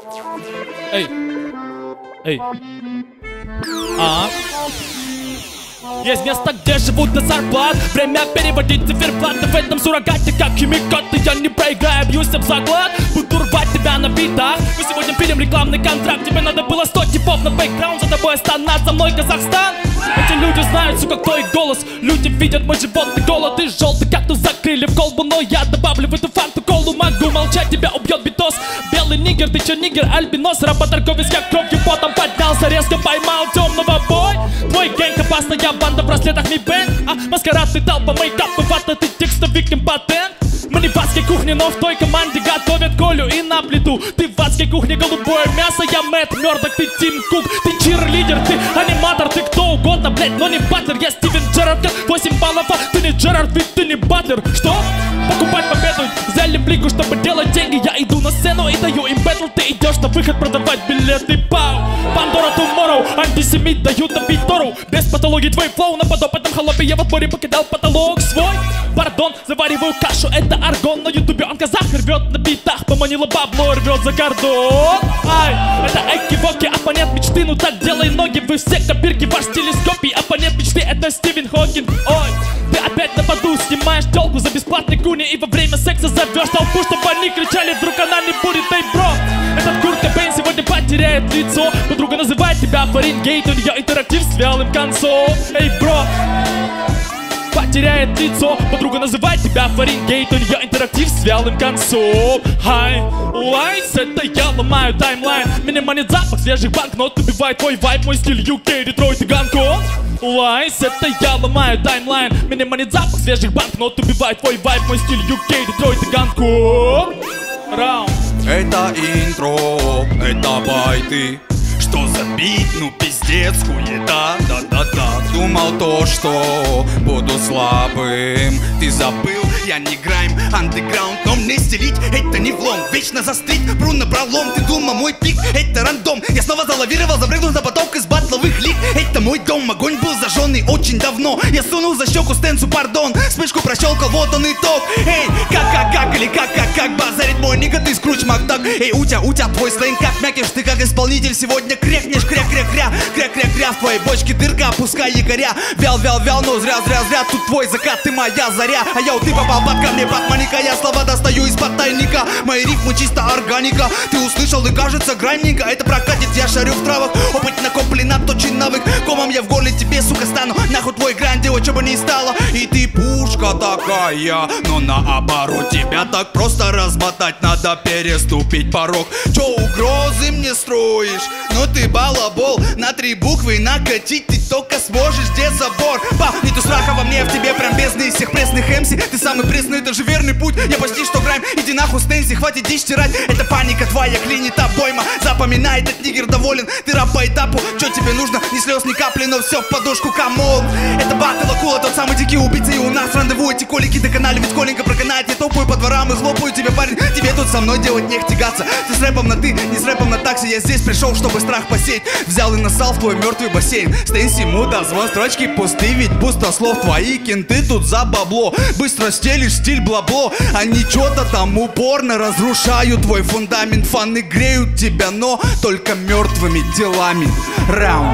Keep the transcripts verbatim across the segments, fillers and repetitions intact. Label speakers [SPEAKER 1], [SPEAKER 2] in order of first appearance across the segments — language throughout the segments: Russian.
[SPEAKER 1] Эй, эй. А? Есть место, где живут на зарплат. Время переводить циферблаты. В этом суррогате, как химикаты. Я не проиграю, бьюсь об заклад. Буду рвать тебя на битах. Мы сегодня пилим рекламный контракт. Тебе надо было сто типов на бэкграунд. За тобой стонать, со мной Казахстан. Эти люди знают, сука, кто их голос. Люди видят мой животный голод. И желтый кактус закрыли в колбу. Но я добавлю в эту фанту колу. Могу молчать, тебя убьет битос. Белый нигер, ты чё нигер, альбинос. Работорговец, я кровью потом поднялся. Резко поймал темного бой. Твой гэнг опасная банда в браслетах ми бэнг. А маскарад ты толпа, мейкап и вата. Ты текстовик импотент. Мы не в адской кухне, но в той команде готовят Колю и на плиту. Ты в адской кухне, голубое мясо. Я Мэтт Мёрдок, ты Тим Кук. Ты чирлидер, ты аниматор. Ты кто угодно, блять, но не батлер. Я Стивен Джерард, как восемь баллов. А ты не Джерард, ведь ты не батлер. Что? Покупать победу, взяли плику, чтобы делать деньги. Я иду на сцену и даю им бэтл. Ты идешь на выход продавать билеты. Пау, Пандора Туморроу. Антисемит, дают на Питору. Без патологии твой флоу. На подопытном холопе я в отборе покидал потолок свой. Пардон, завариваю кашу, это аргон. На ютубе он казах рвет на битах. Поманила бабло, рвет за кордон. Ай, это эки-воки, оппонент мечты. Ну так делай ноги, вы все копирки. Ваш телескопий, оппонент мечты, это Стивен Хокинг. Ой, ты опять на поду, снимаешь телку за бесплатный куни. И во время секса зовешь толпу, чтобы они кричали, вдруг она не будет. Эй, бро, этот Курт Кобейн сегодня потеряет лицо. Подруга называет тебя Фаренгейт, у нее интерактив с вялым концом. Эй, бро, потеряет лицо. Подруга называет тебя Фаренгейт, у нее интерактив с вялым концом. Хай, лайс, это я ломаю таймлайн. Меня манит запах свежих банкнот. Убивает твой вайб, мой стиль ю кей, Детройт и Гонконг. Лайс, это я ломаю таймлайн. Меня манит запах свежих банкнот. Убивает твой вайб, мой стиль ю кей, Детройт и Гонконг. Раунд.
[SPEAKER 2] Это интро, это байты. Что за бит, ну пиздец, хуета, да-да-да. Думал то, что буду слабым. Ты забыл, я не грайм, андеграунд. Но мне стелить, это не влом. Вечно застрить, пру на пролом. Ты думал, мой пик, это рандом. Я снова залавировал, запрыгнул на поток из батловых лиг. Это мой дом, огонь был зажженный очень давно. Я сунул за щеку стенсу, пардон. Вспышку прощелкал, вот он итог. Эй, как-как-как или как-как-как базарит мой нига, ты Скрудж Макдак. Эй, утя, утя, твой сленг как мякиш. Ты как исполнитель сегодня крякнешь, кря-кря-кря, кря-кря-кря. В твоей бочке дырка, опускай якоря. Вял-вял-вял, но зря-зря-зря. Тут твой закат, ты моя заря. А я, ты попал под камни, под маника. Я слова достаю из-под тайника. Мои рифмы чисто органика. Ты услышал и кажется гранненько. Это прокатит, я шарю в травах. Опыт накоплен, отточен навык. Комом я в горле тебе, сука, стану. Нахуй твой грань, делать, что бы ни стало. И ты пушка такая, но наоборот тебя так просто размотать. Надо переступить порог. Чё угрозы мне строишь? Ну ты балабол, на три буквы накатить ты только сможешь, где забор? Па, нету страха во мне, в тебе прям бездны из всех пресных эмси. Ты самый пресный, это же верный путь. Я почти что грайм, иди нахуй Стэнси, хватит дичь стирать. Это паника твоя, клинит обойма. Запоминай, этот нигер доволен. Ты раб по этапу, чё тебе нужно? Ни слез, ни капли, но все в подушку, камол. Это батл акула, тот самый дикий убийца. И у нас рандеву, эти колики доконали. Ведь коленька проканает, я топаю по дворам и хлопаю тебе, парень. Тебе тут со мной делать нех тягаться. Ты с рэпом на ты, не с рэпом на такси. Я здесь пришел, чтобы страх посеять. Взял и насал в твой мертвый бассейн. Стэнси, муда, звон, строчки пусты. Ведь пустослов, твои кенты тут за бабло. Быстро стелишь стиль бла-бло. Они чё-то там упорно разрушают твой фундамент. Фаны греют тебя, но только мертвыми делами. Раунд.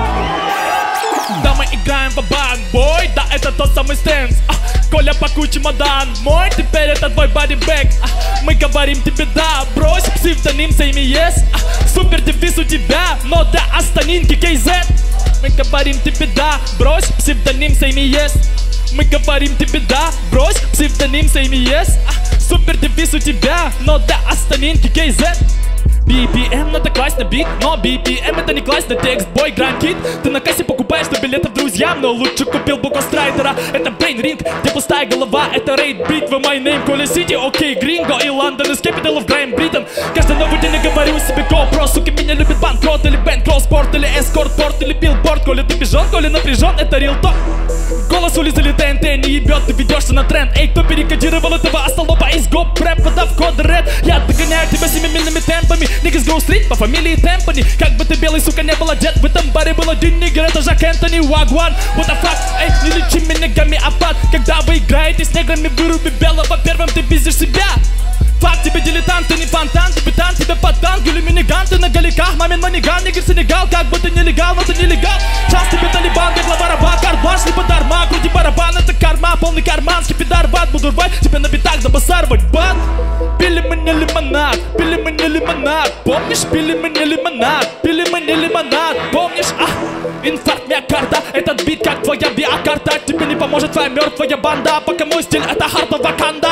[SPEAKER 1] Да, мы играем в бой, да, это тот самый Стэнс. а, Коля, пакуй чемодан мой, теперь это твой бодибэк. а, Мы говорим тебе да, брось псевдоним Сэйми Ес. а, Супер девиз у тебя, но для Астанинки кей зет. Мы говорим тебе да, брось псевдоним Сэйми Ес. Мы говорим тебе да, брось псевдоним Сэйми Ес. а, Супер девиз у тебя, но для Астанинки кей зет. би пи эм надо класть на бит, но би пи эм это не класть на текст, бой, гранд-кит. Ты на кассе покупаешь сто билетов друзьям, но лучше купил бы Гострайдера. Это Брейн Ринг, где пустая голова, это рейд битва. My name Коля Сити, окей, Гринго и Лондон из Capital of Grime Britain. Каждый новый день я говорю себе GoPro, сука, меня любит банкрот или бэнкролл спорт, или эскорт-порт, или билборд. Коля, ты бежон, Коля напряжен, это real talk. Голос улиц или ТНТ не ебет, ты ведешься на тренд. Эй, кто перекодировал этого остолопа из гоп рэп, подав код ред? Я догоняю тебя семимильными темпами. Niggas go street по фамилии Темпани. Как бы ты белый, сука, не был одет, в этом баре был один нигер, это Жак Энтони, Wagwan. What the fuck, эй, не лечи меня гамми-апат. Когда вы играете с неграми, выруби белого, первым ты пиздишь себя. Факт, тебе дилетант, ты не фонтан, капитан, тебе поддан. Гюли миниган, ты на галиках, мамин маниган, нигер Сенегал. Как бы ты нелегал, но ты нелегал. Сейчас тебе талибан, бегла бараба, карбаш, либо дарма. Крути барабан, это карма, полный карман. Скипидар, бат, буду рвать тебе на битах, забасарвать бат. Пили мы не лимонад, пили мы не лимонад. Помнишь, пили мы не лимонад, пили мы не лимонад. Помнишь, а, инфаркт миокарда. Этот бит как твоя биокарта. Тебе не поможет твоя мертвая банда. Пока мой стиль это харта ваканда.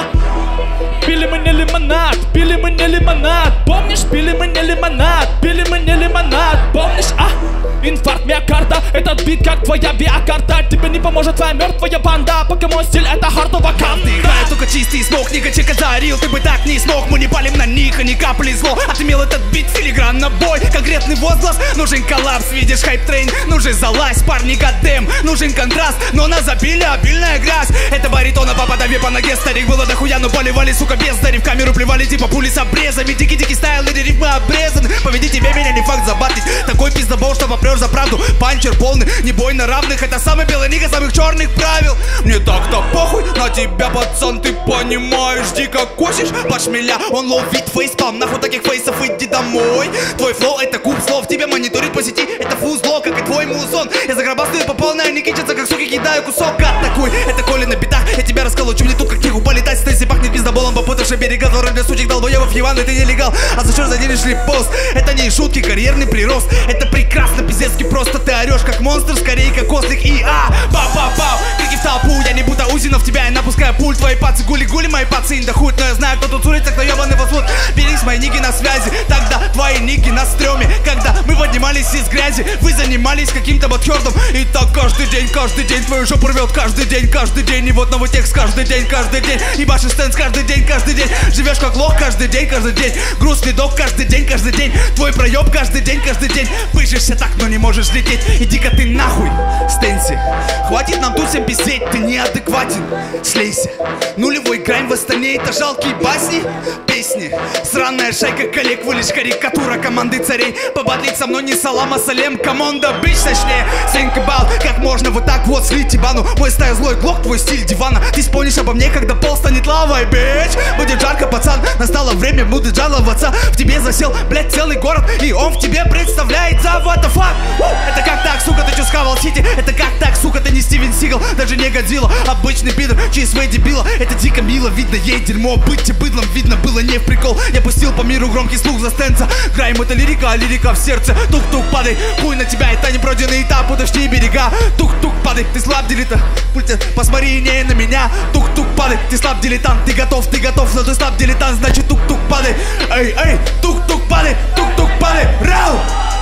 [SPEAKER 1] Пили мы не лимонад, пили мы не лимонад. Помнишь, пили мы не лимонад, пили мы не лимонад. Помнишь, а, инфаркт миокарда. Этот бит как твоя биокарта. Тебе не поможет твоя мертвая банда. Пока мой стиль это харта ваканда.
[SPEAKER 2] Играет только чистый смог, нигачек озарил. Ты бы так не смог, мы не палим на них, и ни капли зло. Отымел этот бит филигранно бой. Конкретный возглас, нужен коллапс. Видишь хайп-трейн, нужен залазь. Парни гадем, нужен контраст. Но на забили обильная грязь. Это баритона, папа дави по ноге. Старик было дохуя, но поливали, сука, бездари. В камеру плевали типа пули с обрезами. Дикий-дикий стайл, или рифмы обрезаны. Поведи тебе меня, не факт забатить. Такой пиздобол, что попрешь за правду. Панчер полный, не бой на равных. Это самый белый нига самых черных правил. Мне так-то похуй на тебя, пацан, ты понимаешь. Дико косишь под шмеля, он ловит фейспам. Нахуй таких фейсов иди домой. Твой флоу это куб слов, тебя мониторит по сети. Это фузло, как и твой музон. Я заграбастаю по полной, не кичатся, как суки, кидаю кусок. Атакуй, это Коля на битах. Я тебя расколочу, мне тут как тиху полетать. Стейси пахнет пиздоболом, попутавший берега. Дворы для сучек долбоебов, Иван, и ты нелегал. А зачем заделишь ли пост? Это не шутки, карьерный прирост. Это прекрасно, пиздецки просто. Ты орешь как монстр, скорее как ослик. И а, па-па-пау, крики в толпу. Я не будто Узинов, тебя я напускаю пуль. Твои пацы гули-гули, мои пацы индохуют. Но я знаю, кто тут с улиц, кто ебаный восход. Берись, мои ники на связи. Тогда твои ники на стреме. Когда мы поднимались из грязи, вы занимались каким-то ботхёрдом. И так каждый день, каждый день твою жопу рвет. Каждый день, каждый день. И вот новый текст каждый день, каждый день. Ебашишь стенс каждый день, каждый день. Живешь как лох каждый день, каждый день. Грустный док каждый день, каждый день. Твой проеб каждый день, каждый день. Пышешься так, но не можешь лететь. Иди-ка ты нахуй, Стенси. Хватит нам тут всем пиздеть, ты неадекватен. Слейся. Нулевой грайм в Астане, это жалкие басни. Песни. Сраная шайка коллег, вы лишь карикатура команды царей. Побадлить со мной не салам, а салем. Команда, бич, точнее. Think about, как можно вот так вот слить ебану. Мой стайл злой глок, твой стиль дивана. Ты вспомнишь обо мне, когда пол станет лавой, бич. Будет жарко, пацан, настало время, буду жаловаться. В тебе засел, блять, целый город, и он в тебе представляется. What the fuck? Это как так, сука, ты чё схавал сити? Это как так, сука, ты не Стивен Сигал, даже не Годзилла. Обычный пидор, через свои дебила. Это дико мило, видно ей дерьмо. Быть быдлом, видно, было не в прикол. Я пустил по миру громкий слух за стенца. Грайм это лирика, а лирика в сердце. Тук-тук, падай, хуй на тебя, это не пройденный этап. Уточни берега, тук-тук, падай, ты слаб, дилетант. Пульте, посмотри не на меня. Тук-тук, падай, ты слаб, дилетант. Ты готов, ты готов, но ты слаб, дилетант. Значит тук-тук, падай, эй, эй, тук-тук, падай, тук-тук, падай, рау!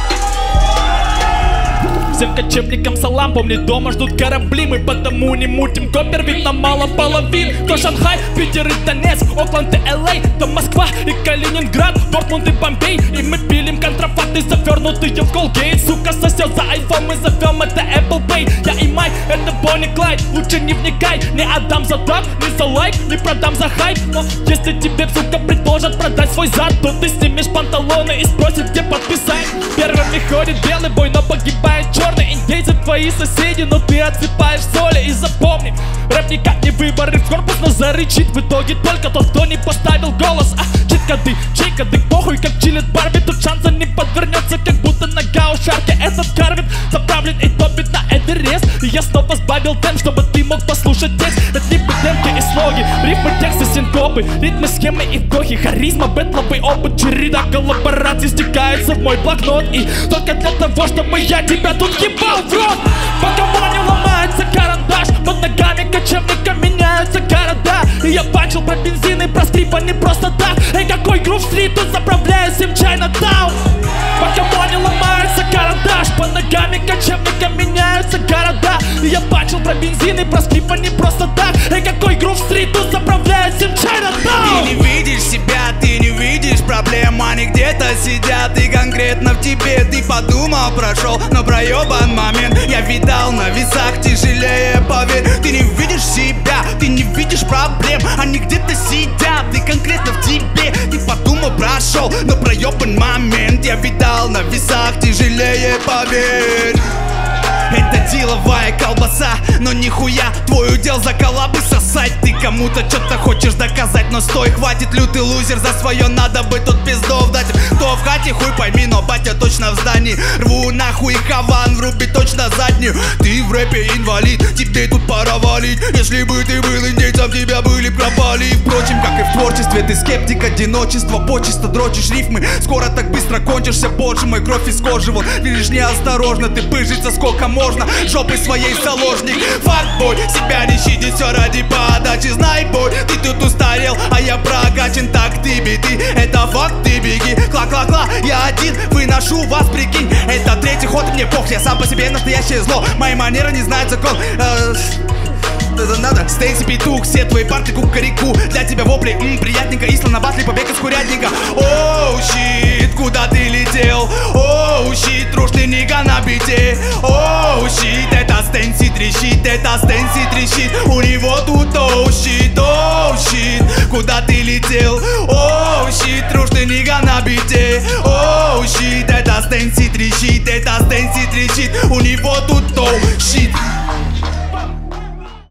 [SPEAKER 1] Всем кочевникам салам, помни, дома ждут корабли. Мы потому не мутим копер, ведь нам мало половин. То Шанхай, Питер и Донецк, Окленд и Эл Эй, то Москва и Калининград, Дортмунд и Бомбей. И мы пилим контрафакты, завернутые в Колгейт. Сука сосет за айфон, мы зовем это Apple Pay. Я и Майк, это Бонни Клайд, лучше не вникай. Не отдам за даб, не за лайк, не продам за хайп. Но если тебе, сука, предложат продать свой зад, то ты снимешь панталоны и спросишь, где подписать. Первыми ходит белый бой, но погибает черный. Индейцы твои соседи, но ты отсыпаешь соли. И запомни, рэп никак не выборы в корпус, но зарычит в итоге только тот, кто не поставил голос. А чит-коды, чей-коды, похуй, как чилит Барби. Тут шанса не подвернется, как будто нога у шарки. Этот карвит заправлен и топит на Эверест. И я снова сбавил темп, чтобы ты мог послушать текст. Это рифмы, темпы и слоги, рифмы, тексты, синкопы, ритмы, схемы и вдохи, харизма, бэтловый опыт, череда коллабораций стекается в мой блокнот. И только для того, чтобы я тебя тут ебал в рот. По команде ломается карандаш, под ногами кочевника меняются города. И я бачил про бензин и про скрип, а не просто так. Эй, какой грув стрит, тут заправляет всем Чайнатаун. По команде ломается карандаш, под ногами кочевника меняются города. И я бачил про бензин и про скрип, а не просто так. Эй, какой грув стрит, тут заправляет всем Чайнатаун.
[SPEAKER 2] Ты не видишь себя, ты не видишь проблем, они где-то сидят и конкретно в тебе. Ты подумал, прошел, но проебан момент. Я видал на весах тяжелее, поверь. Ты не видишь себя, ты не видишь проблем, они где-то сидят и конкретно в тебе. Ты подумал, прошел, но проебан момент. Я видал на весах тяжелее, поверь. Это деловая колбаса, но нихуя твой удел за коллабы сосать. Ты кому-то что-то хочешь доказать, но стой, хватит, лютый лузер, за свое надо бы тут пиздов дать. Кто в хате, хуй пойми, но батя точно в здании. Рву нахуй хаван, врубит точно заднюю. Ты в рэпе инвалид, тебе тут пора валить. Если бы ты был индейцем, тебя были пропали. Впрочем, как и в творчестве, ты скептик, одиночество, почисто дрочишь рифмы. Скоро так быстро кончишься, боже мой, кровь из кожи вон. Видишь, неосторожно, ты пыжиться сколько можно, жопой своей заложник. Факбой, себя не щадит, все ради подачи. Знай, бой, ты тут устарел, а я прокачан. Так ты беги, это факт, ты беги. Кла-кла-кла, я один, выношу вас, прикинь. Это третий ход, мне пох, я сам по себе настоящее зло. Мои манеры не знают закон. Это надо. Стейси, петух, все твои парты кукареку. Для тебя вопли, м, приятненько. Исла на батле, побег из курятника. Оу, щит, куда ты летел? Оу, щит, трушный нига на бите. Оу, щит, это Стэнси трещит, это Стэнси трещит. У него тут оу, щит, оу, щит, куда ты летел? Оу, щит, трушный нига на бите. Оу, щит, это Стэнси трещит, это Стэнси трещит. У него тут оу, щит.